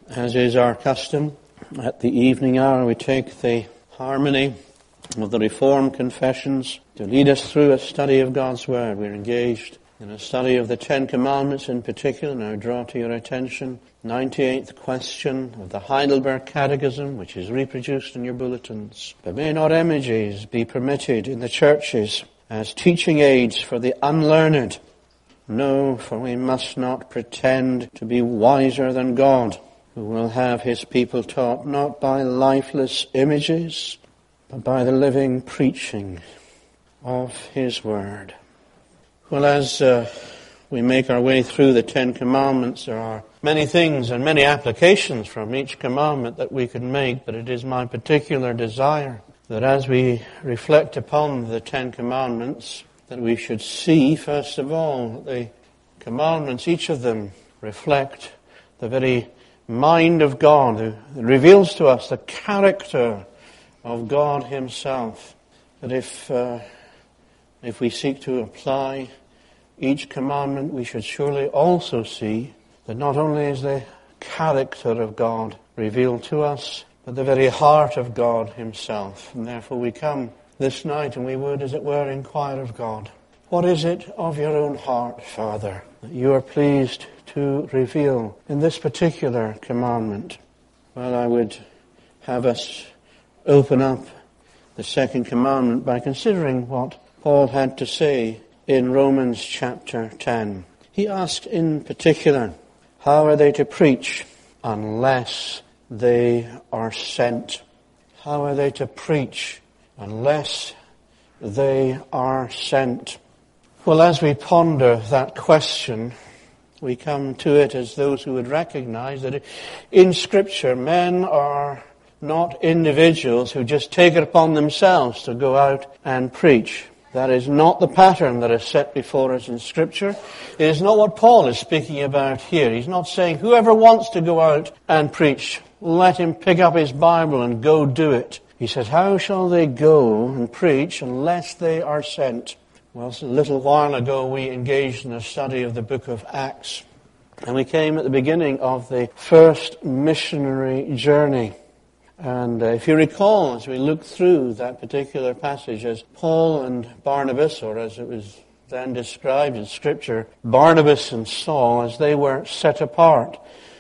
As is our custom, at the evening hour we take the harmony of the Reformed confessions to lead us through a study of God's Word. We're engaged in a study of the Ten Commandments in particular. Now I draw to your attention 98th question of the Heidelberg Catechism, which is reproduced in your bulletins. But may not images be permitted in the churches as teaching aids for the unlearned? No, for we must not pretend to be wiser than God, who will have his people taught not by lifeless images, but by the living preaching of his word. Well, as we make our way through the Ten Commandments, there are many things and many applications from each commandment that we can make, but it is my particular desire that as we reflect upon the Ten Commandments, that we should see, first of all, that the commandments, each of them, reflect the very mind of God, who reveals to us the character of God himself. That if we seek to apply each commandment, we should surely also see that not only is the character of God revealed to us, but the very heart of God himself. And therefore we come this night and we would, as it were, inquire of God. What is it of your own heart, Father, that you are pleased to reveal in this particular commandment? Well, I would have us open up the second commandment by considering what Paul had to say in Romans chapter 10. He asked in particular, how are they to preach unless they are sent? How are they to preach unless they are sent? Well, as we ponder that question, we come to it as those who would recognize that in Scripture, men are not individuals who just take it upon themselves to go out and preach. That is not the pattern that is set before us in Scripture. It is not what Paul is speaking about here. He's not saying whoever wants to go out and preach, let him pick up his Bible and go do it. He says, how shall they go and preach unless they are sent? Well, a little while ago we engaged in a study of the book of Acts. And we came at the beginning of the first missionary journey. And if you recall, as we looked through that particular passage, as Paul and Barnabas, or as it was then described in Scripture, Barnabas and Saul, as they were set apart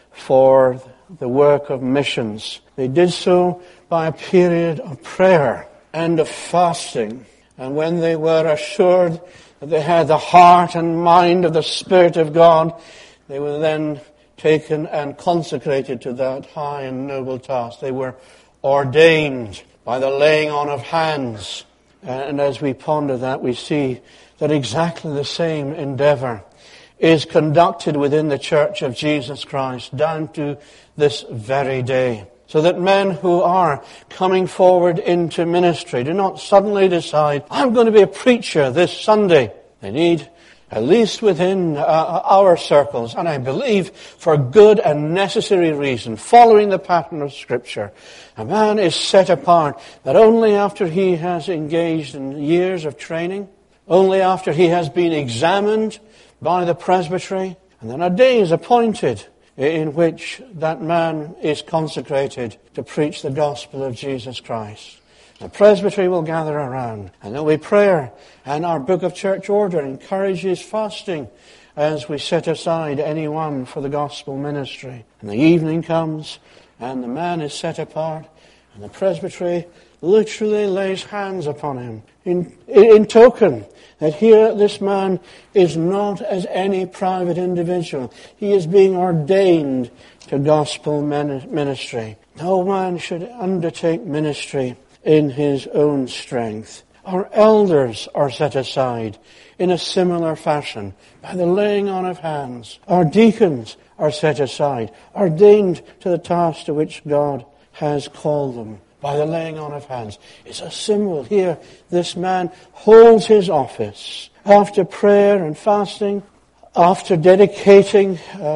for the work of missions, they did so by a period of prayer and of fasting. And when they were assured that they had the heart and mind of the Spirit of God, they were then taken and consecrated to that high and noble task. They were ordained by the laying on of hands. And as we ponder that, we see that exactly the same endeavor is conducted within the Church of Jesus Christ down to this very day. So that men who are coming forward into ministry do not suddenly decide, I'm going to be a preacher this Sunday. They need, at least within our circles, and I believe for good and necessary reason, following the pattern of Scripture, a man is set apart not only after he has engaged in years of training, only after he has been examined by the presbytery, and then a day is appointed in which that man is consecrated to preach the gospel of Jesus Christ. The presbytery will gather around, and there'll be prayer, and our book of church order encourages fasting as we set aside anyone for the gospel ministry. And the evening comes, and the man is set apart, and the presbytery literally lays hands upon him in token that here this man is not as any private individual. He is being ordained to gospel ministry. No man should undertake ministry in his own strength. Our elders are set aside in a similar fashion by the laying on of hands. Our deacons are set aside, ordained to the task to which God has called them by the laying on of hands. It's a symbol here. This man holds his office after prayer and fasting, after dedicating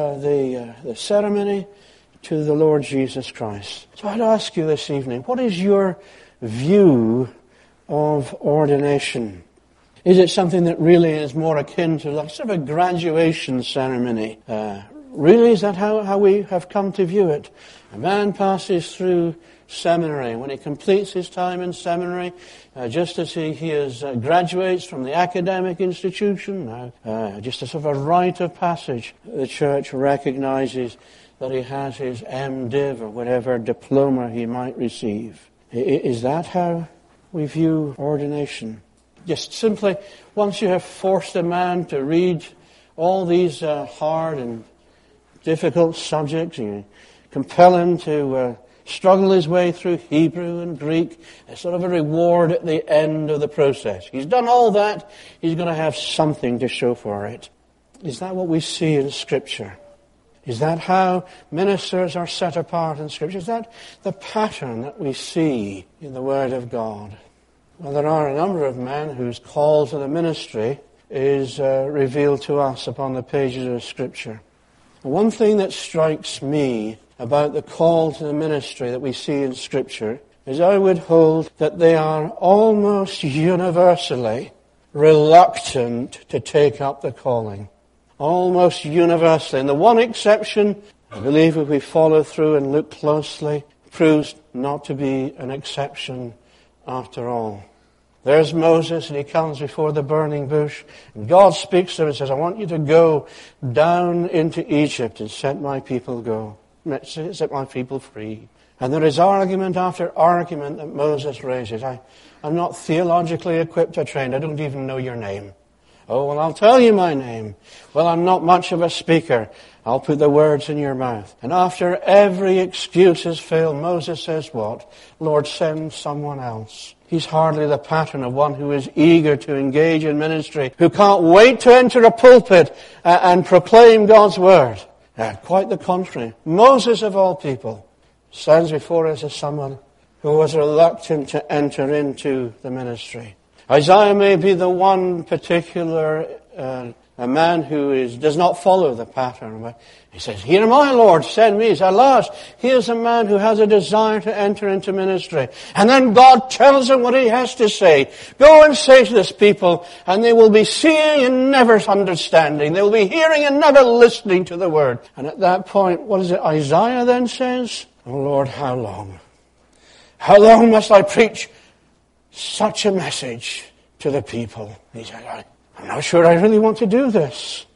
the ceremony to the Lord Jesus Christ. So I'd ask you this evening, what is your view of ordination? Is it something that really is more akin to like sort of a graduation ceremony Really, is that how we have come to view it? A man passes through seminary. When he completes his time in seminary, just as he graduates from the academic institution, just a sort of a rite of passage, the church recognizes that he has his MDiv or whatever diploma he might receive. Is that how we view ordination? Just simply, once you have forced a man to read all these hard and difficult subjects, and you compel him to struggle his way through Hebrew and Greek, as sort of a reward at the end of the process. He's done all that, he's going to have something to show for it. Is that what we see in Scripture? Is that how ministers are set apart in Scripture? Is that the pattern that we see in the Word of God? Well, there are a number of men whose call to the ministry is revealed to us upon the pages of Scripture. One thing that strikes me about the call to the ministry that we see in Scripture is I would hold that they are almost universally reluctant to take up the calling. Almost universally. And the one exception, I believe if we follow through and look closely, proves not to be an exception after all. There's Moses, and he comes before the burning bush. And God speaks to him and says, I want you to go down into Egypt and set my people free. And there is argument after argument that Moses raises. I'm not theologically equipped or trained. I don't even know your name. Oh, well, I'll tell you my name. Well, I'm not much of a speaker. I'll put the words in your mouth. And after every excuse has failed, Moses says what? Lord, send someone else. He's hardly the pattern of one who is eager to engage in ministry, who can't wait to enter a pulpit and proclaim God's word. Quite the contrary. Moses, of all people, stands before us as someone who was reluctant to enter into the ministry. Isaiah may be the one particular a man who does not follow the pattern. But he says, here am I, Lord, send me. He says, alas, here's a man who has a desire to enter into ministry. And then God tells him what he has to say. Go and say to this people, and they will be seeing and never understanding. They will be hearing and never listening to the word. And at that point, what is it Isaiah then says? Oh Lord, how long? How long must I preach such a message to the people? He said, I'm not sure I really want to do this.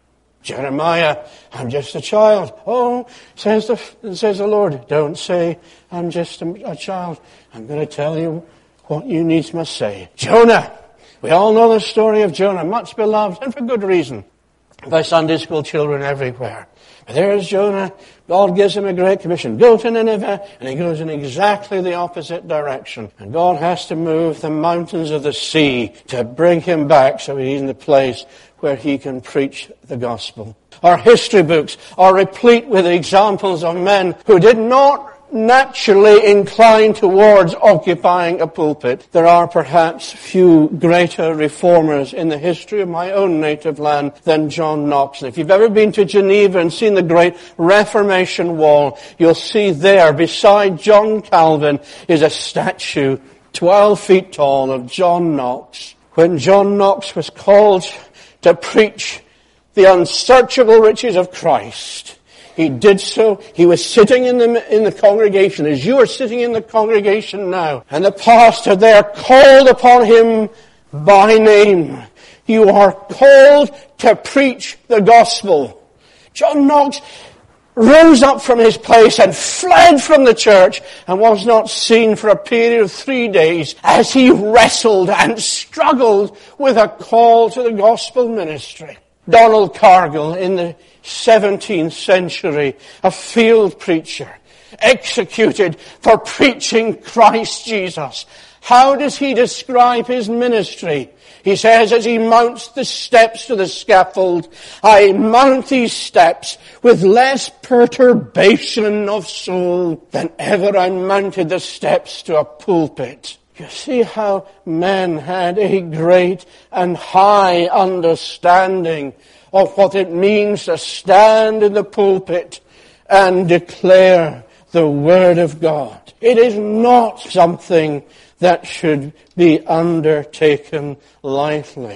Jeremiah, I'm just a child. Oh, says the Lord, don't say I'm just a child. I'm going to tell you what you needs must say. Jonah, we all know the story of Jonah, much beloved, and for good reason, by Sunday school children everywhere. But there's Jonah. God gives him a great commission. Go to Nineveh, and he goes in exactly the opposite direction. And God has to move the mountains of the sea to bring him back so he's in the place where he can preach the gospel. Our history books are replete with examples of men who did not naturally incline towards occupying a pulpit. There are perhaps few greater reformers in the history of my own native land than John Knox. And if you've ever been to Geneva and seen the great Reformation wall, you'll see there beside John Calvin is a statue 12 feet tall of John Knox. When John Knox was called to preach the unsearchable riches of Christ, he did so. He was sitting in the congregation, as you are sitting in the congregation now. And the pastor there called upon him by name. You are called to preach the gospel. John Knox rose up from his place and fled from the church and was not seen for a period of 3 days as he wrestled and struggled with a call to the gospel ministry. Donald Cargill in the 17th century, a field preacher, executed for preaching Christ Jesus. How does he describe his ministry? He says, as he mounts the steps to the scaffold, I mount these steps with less perturbation of soul than ever I mounted the steps to a pulpit. You see how men had a great and high understanding of what it means to stand in the pulpit and declare the Word of God. It is not something that should be undertaken lightly.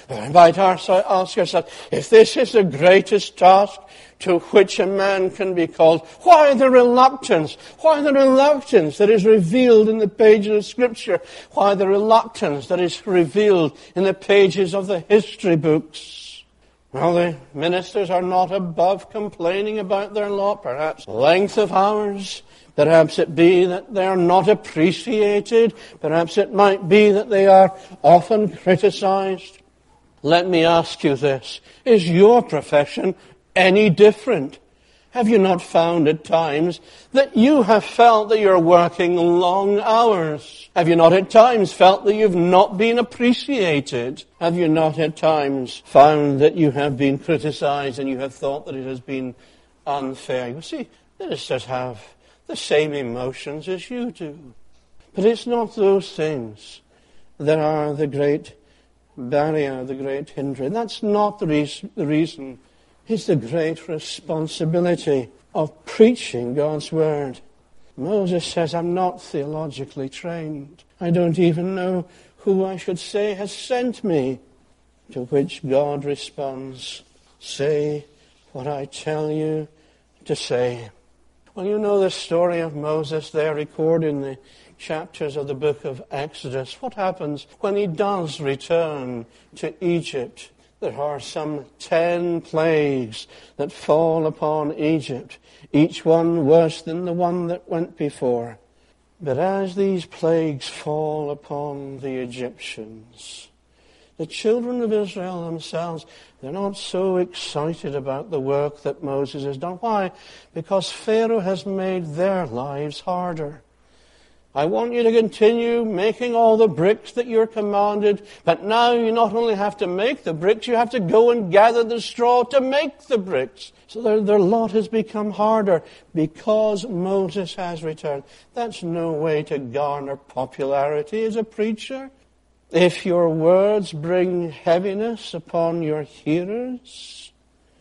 We might ask ourselves, if this is the greatest task to which a man can be called, why the reluctance? Why the reluctance that is revealed in the pages of Scripture? Why the reluctance that is revealed in the pages of the history books? Well, the ministers are not above complaining about their lot, perhaps length of hours. Perhaps it be that they are not appreciated. Perhaps it might be that they are often criticized. Let me ask you this. Is your profession any different? Have you not found at times that you have felt that you're working long hours? Have you not at times felt that you've not been appreciated? Have you not at times found that you have been criticized and you have thought that it has been unfair? You see, ministers have the same emotions as you do. But it's not those things that are the great barrier, the great hindrance. That's not the reason. It's the great responsibility of preaching God's word. Moses says, I'm not theologically trained. I don't even know who I should say has sent me. To which God responds, say what I tell you to say. Well, you know the story of Moses there recorded in the chapters of the book of Exodus. What happens when he does return to Egypt? There are some 10 plagues that fall upon Egypt, each one worse than the one that went before. But as these plagues fall upon the Egyptians, the children of Israel themselves, they're not so excited about the work that Moses has done. Why? Because Pharaoh has made their lives harder. I want you to continue making all the bricks that you're commanded, but now you not only have to make the bricks, you have to go and gather the straw to make the bricks. So their lot has become harder because Moses has returned. That's no way to garner popularity as a preacher. If your words bring heaviness upon your hearers.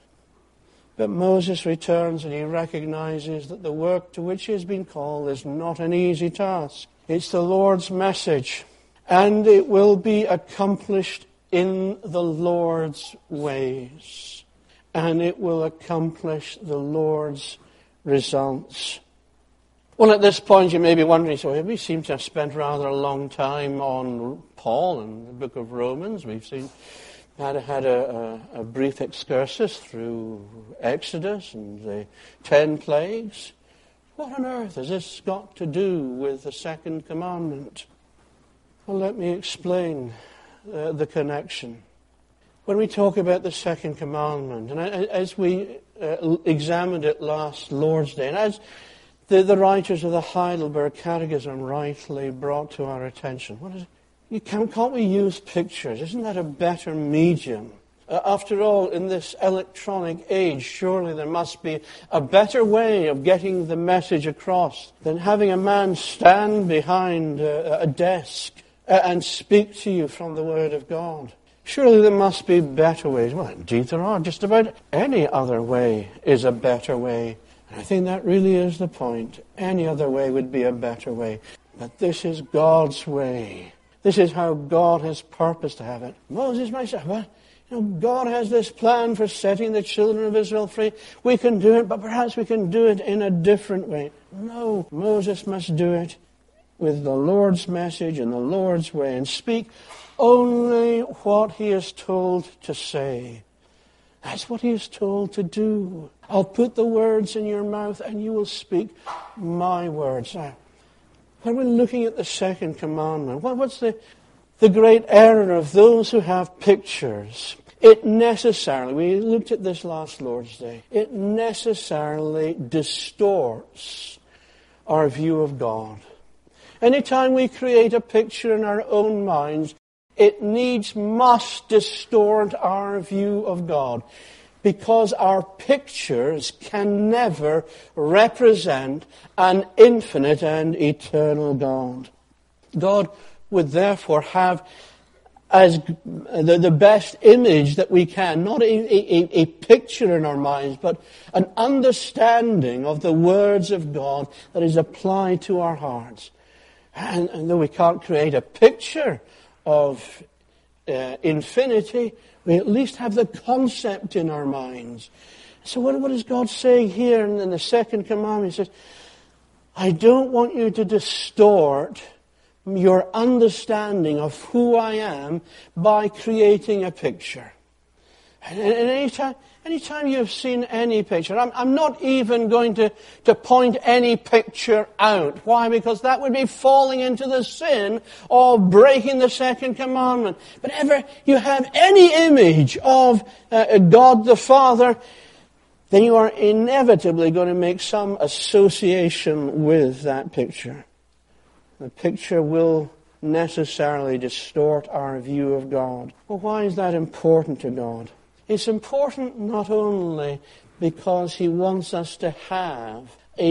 But Moses returns and he recognizes that the work to which he has been called is not an easy task. It's the Lord's message, and it will be accomplished in the Lord's ways, and it will accomplish the Lord's results. Well, at this point you may be wondering, so we seem to have spent rather a long time on Paul and the book of Romans. We've had a brief excursus through Exodus and the 10 plagues. What on earth has this got to do with the second commandment? Well, let me explain the connection. When we talk about the second commandment, and as we examined it last Lord's Day, and as the writers of the Heidelberg Catechism rightly brought to our attention, what is it? Can't we use pictures? Isn't that a better medium? After all, in this electronic age, surely there must be a better way of getting the message across than having a man stand behind a desk and speak to you from the Word of God. Surely there must be better ways. Well, indeed there are. Just about any other way is a better way. And I think that really is the point. Any other way would be a better way. But this is God's way. This is how God has purposed to have it. Moses might say, well, God has this plan for setting the children of Israel free. We can do it, but perhaps we can do it in a different way. No, Moses must do it with the Lord's message and the Lord's way and speak only what he is told to say. That's what he is told to do. I'll put the words in your mouth and you will speak my words. When we're looking at the second commandment, what's the great error of those who have pictures? It necessarily, we looked at this last Lord's Day, it necessarily distorts our view of God. Anytime we create a picture in our own minds, it must distort our view of God. Because our pictures can never represent an infinite and eternal God. God would therefore have as the best image that we can, not a picture in our minds, but an understanding of the words of God that is applied to our hearts. And though we can't create a picture of infinity, we at least have the concept in our minds. So what is God saying here in the second commandment? He says, I don't want you to distort your understanding of who I am by creating a picture. And anytime you've seen any picture, I'm not even going to point any picture out. Why? Because that would be falling into the sin of breaking the second commandment. But ever you have any image of God the Father, then you are inevitably going to make some association with that picture. The picture will necessarily distort our view of God. Well, why is that important to God? It's important not only because He wants us to have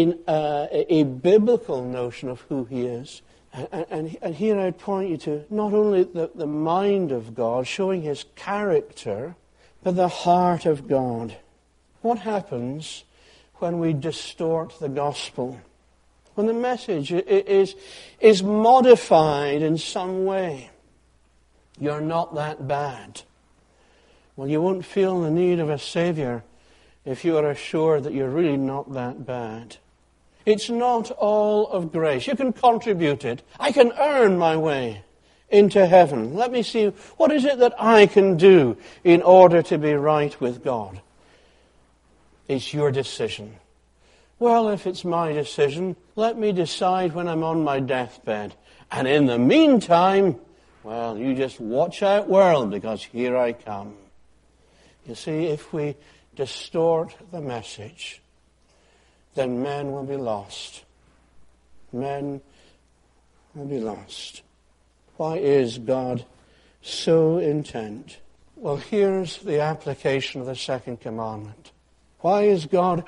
a biblical notion of who He is. And here I'd point you to not only the mind of God, showing His character, but the heart of God. What happens when we distort the gospel? When the message is modified in some way. You're not that bad. Well, you won't feel the need of a Savior if you are assured that you're really not that bad. It's not all of grace. You can contribute it. I can earn my way into heaven. Let me see, what is it that I can do in order to be right with God? It's your decision. Well, if it's my decision, let me decide when I'm on my deathbed. And in the meantime, well, you just watch out, world, because here I come. You see, if we distort the message, then men will be lost. Men will be lost. Why is God so intent? Well, here's the application of the second commandment. Why is God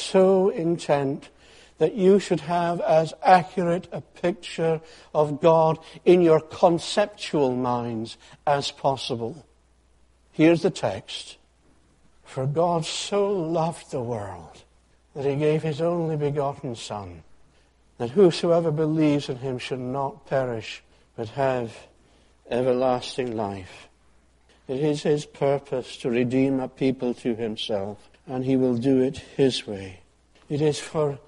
so intent that you should have as accurate a picture of God in your conceptual minds as possible? Here's the text. For God so loved the world that He gave His only begotten Son, that whosoever believes in Him should not perish, but have everlasting life. It is His purpose to redeem a people to Himself, and He will do it His way. It is for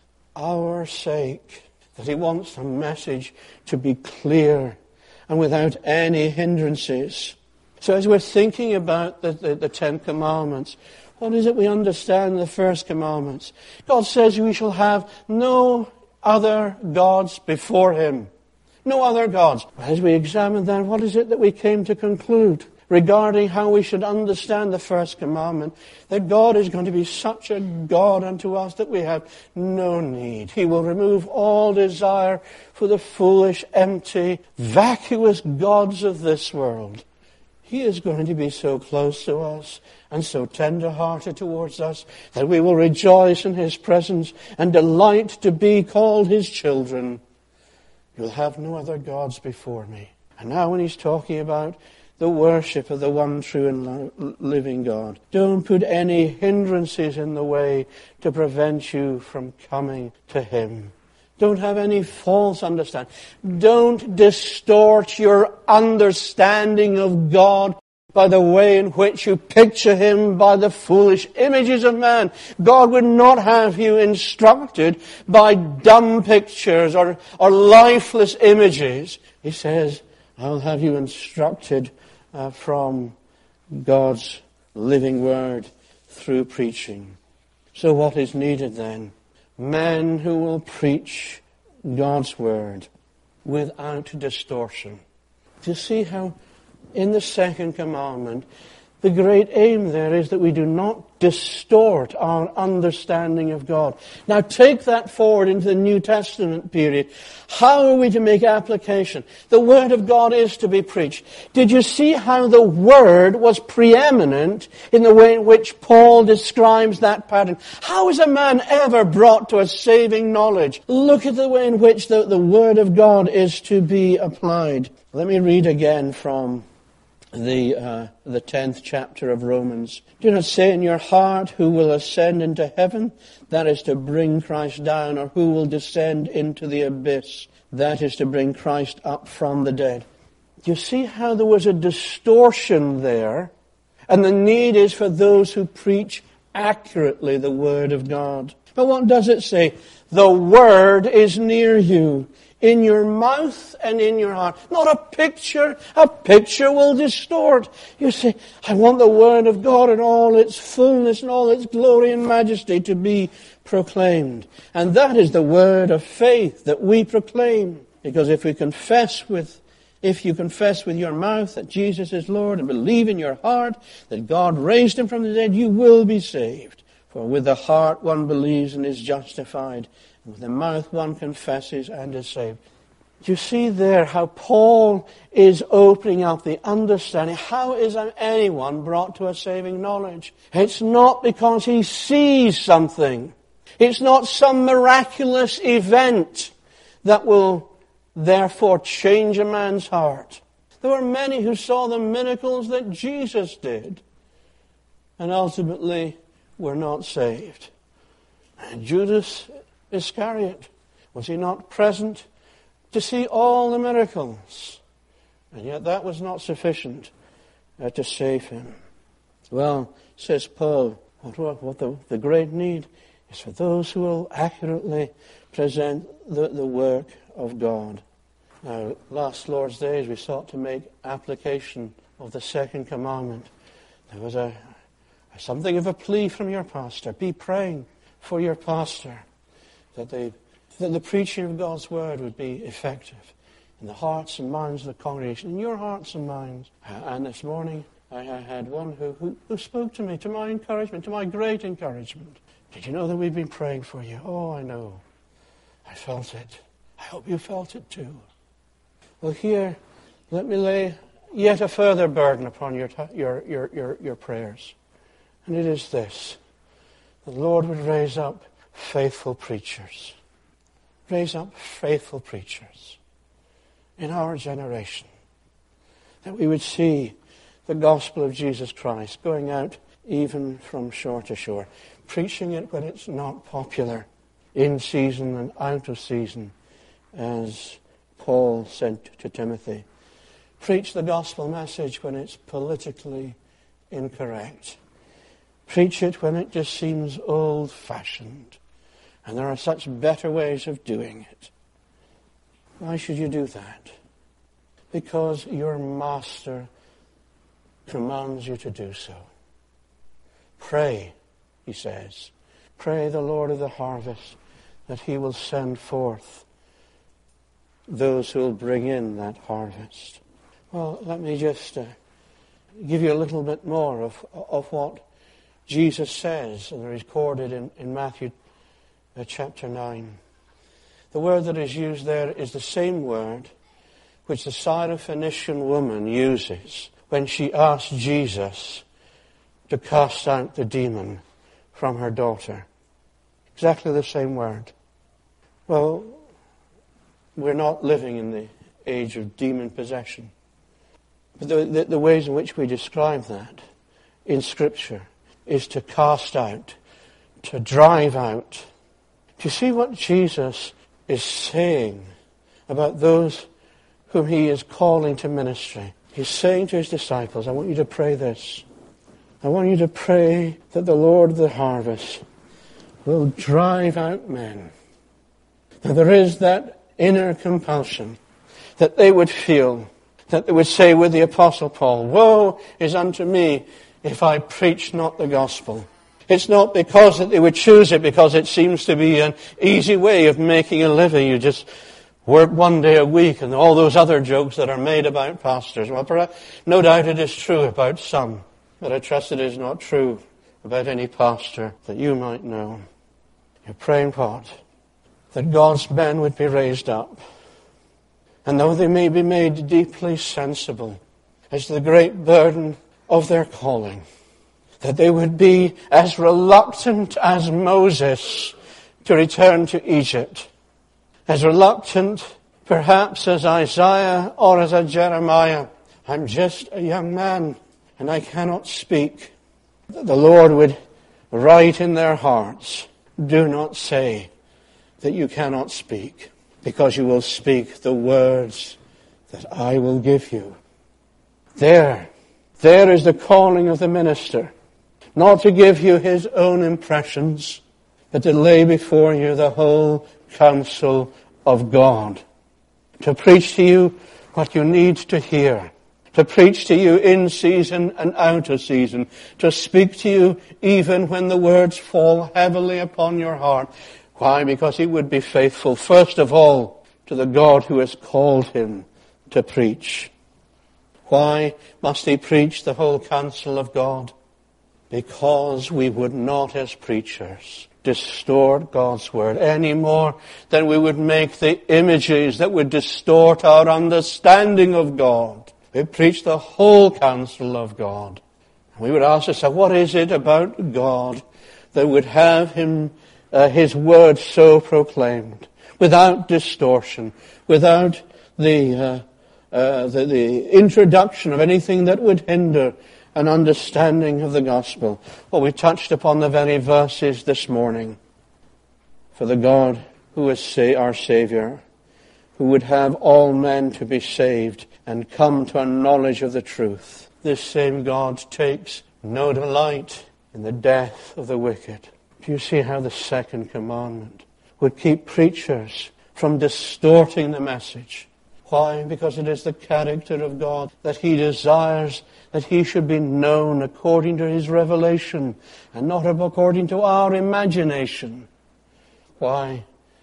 our sake that He wants the message to be clear and without any hindrances. So as we're thinking about the Ten Commandments, what is it we understand in the first commandments? God says we shall have no other gods before Him. No other gods. As we examine that, what is it that we came to conclude regarding how we should understand the first commandment? That God is going to be such a God unto us that we have no need. He will remove all desire for the foolish, empty, vacuous gods of this world. He is going to be so close to us and so tender-hearted towards us that we will rejoice in His presence and delight to be called His children. You'll have no other gods before me. And now when He's talking about the worship of the one true and living God, don't put any hindrances in the way to prevent you from coming to Him. Don't have any false understanding. Don't distort your understanding of God by the way in which you picture Him by the foolish images of man. God would not have you instructed by dumb pictures or lifeless images. He says, I'll have you instructed from God's living word through preaching. So what is needed then? Men who will preach God's word without distortion. Do you see how in the second commandment, the great aim there is that we do not distort our understanding of God. Now take that forward into the New Testament period. How are we to make application? The Word of God is to be preached. Did you see how the Word was preeminent in the way in which Paul describes that pattern? How is a man ever brought to a saving knowledge? Look at the way in which the Word of God is to be applied. Let me read again from the 10th chapter of Romans. Do not say in your heart, who will ascend into heaven? That is to bring Christ down. Or who will descend into the abyss? That is to bring Christ up from the dead. You see how there was a distortion there, and the need is for those who preach accurately the Word of God. But what does it say? The Word is near you, in your mouth and in your heart. Not a picture. A picture will distort. You say, I want the Word of God in all its fullness and all its glory and majesty to be proclaimed. And that is the word of faith that we proclaim. Because if you confess with your mouth that Jesus is Lord and believe in your heart that God raised him from the dead, you will be saved. For with the heart one believes and is justified, and with the mouth one confesses and is saved. You see there how Paul is opening up the understanding. How is anyone brought to a saving knowledge? It's not because he sees something. It's not some miraculous event that will therefore change a man's heart. There were many who saw the miracles that Jesus did and ultimately were not saved. And Judas Iscariot, was he not present to see all the miracles? And yet that was not sufficient to save him. Well, says Paul, what the great need is for those who will accurately present the work of God. Now, last Lord's Day, as we sought to make application of the second commandment, there was something of a plea from your pastor. Be praying for your pastor that the preaching of God's word would be effective in the hearts and minds of the congregation, in your hearts and minds. And this morning, I had one who spoke to me, to my encouragement, to my great encouragement. Did you know that we've been praying for you? Oh, I know. I felt it. I hope you felt it too. Well, here, let me lay yet a further burden upon your prayers. And it is this. The Lord would raise up faithful preachers. Raise up faithful preachers in our generation. That we would see the gospel of Jesus Christ going out even from shore to shore. Preaching it when it's not popular, in season and out of season, as Paul said to Timothy. Preach the gospel message when it's politically incorrect. Preach it when it just seems old-fashioned. And there are such better ways of doing it. Why should you do that? Because your master commands you to do so. Pray, he says. Pray the Lord of the harvest that he will send forth those who will bring in that harvest. Well, let me just give you a little bit more of what Jesus says, and recorded in Matthew chapter 9. The word that is used there is the same word which the Syrophoenician woman uses when she asks Jesus to cast out the demon from her daughter. Exactly the same word. Well, we're not living in the age of demon possession. But the ways in which we describe that in Scripture is to cast out, to drive out. Do you see what Jesus is saying about those whom he is calling to ministry? He's saying to his disciples, I want you to pray this. I want you to pray that the Lord of the harvest will drive out men. That there is that inner compulsion that they would feel, that they would say with the Apostle Paul, woe is unto me if I preach not the gospel. It's not because that they would choose it because it seems to be an easy way of making a living. You just work one day a week and all those other jokes that are made about pastors. Well, perhaps, no doubt it is true about some, but I trust it is not true about any pastor that you might know. You're praying what? That God's men would be raised up. And though they may be made deeply sensible as to the great burden of their calling, that they would be as reluctant as Moses to return to Egypt, as reluctant perhaps as Isaiah or as a Jeremiah. I'm just a young man and I cannot speak. That the Lord would write in their hearts, do not say that you cannot speak, because you will speak the words that I will give you. There is the calling of the minister. Not to give you his own impressions, but to lay before you the whole counsel of God. To preach to you what you need to hear. To preach to you in season and out of season. To speak to you even when the words fall heavily upon your heart. Why? Because he would be faithful, first of all, to the God who has called him to preach. Why must he preach the whole counsel of God? Because we would not, as preachers, distort God's word any more than we would make the images that would distort our understanding of God. We preach the whole counsel of God. We would ask ourselves, what is it about God that would have his word so proclaimed, without distortion, without the introduction of anything that would hinder an understanding of the gospel? Well, we touched upon the very verses this morning. For the God who is our Savior, who would have all men to be saved and come to a knowledge of the truth, this same God takes no delight in the death of the wicked. Do you see how the second commandment would keep preachers from distorting the message? Why? Because it is the character of God that he desires that he should be known according to his revelation and not according to our imagination. Why?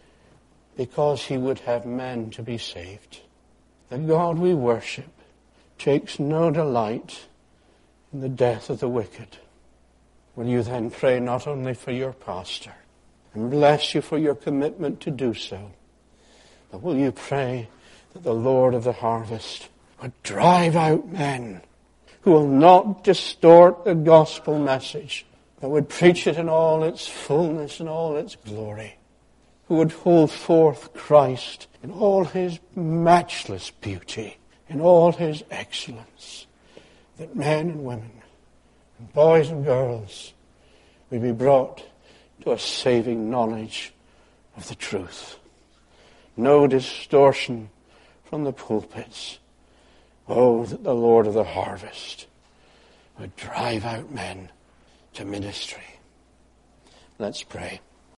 Because he would have men to be saved. The God we worship takes no delight in the death of the wicked. Will you then pray not only for your pastor and bless you for your commitment to do so, but will you pray that the Lord of the harvest would drive out men who will not distort the gospel message, but would preach it in all its fullness and all its glory, who would hold forth Christ in all his matchless beauty, in all his excellence, that men and women, and boys and girls would be brought to a saving knowledge of the truth. No distortion from the pulpits. Oh, that the Lord of the harvest would drive out men to ministry. Let's pray.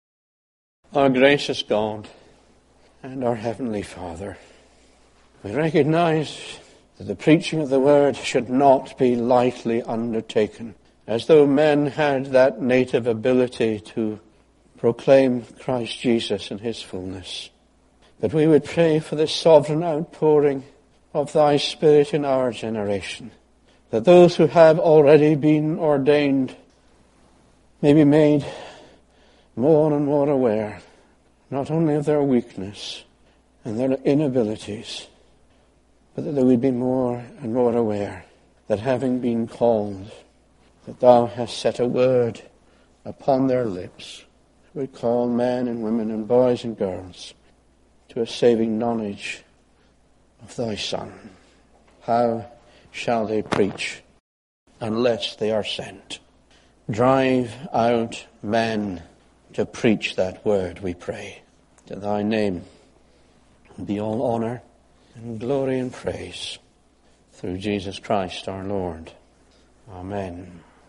Our gracious God and our Heavenly Father, we recognize that the preaching of the Word should not be lightly undertaken, as though men had that native ability to proclaim Christ Jesus in his fullness. But we would pray for the sovereign outpouring of thy Spirit in our generation, that those who have already been ordained may be made more and more aware, not only of their weakness and their inabilities, but that they would be more and more aware that having been called, that thou hast set a word upon their lips, would call men and women and boys and girls to a saving knowledge of thy Son. How shall they preach unless they are sent? Drive out men to preach that word, we pray. To thy name be all honor and glory and praise through Jesus Christ our Lord. Amen.